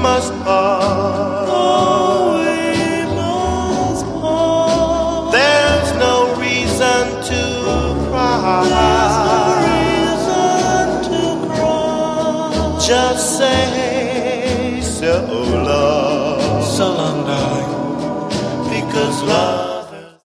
must part. Oh, we must part. There's no reason to cry. There's no reason to cry. Just say so long. So long, darling. Because love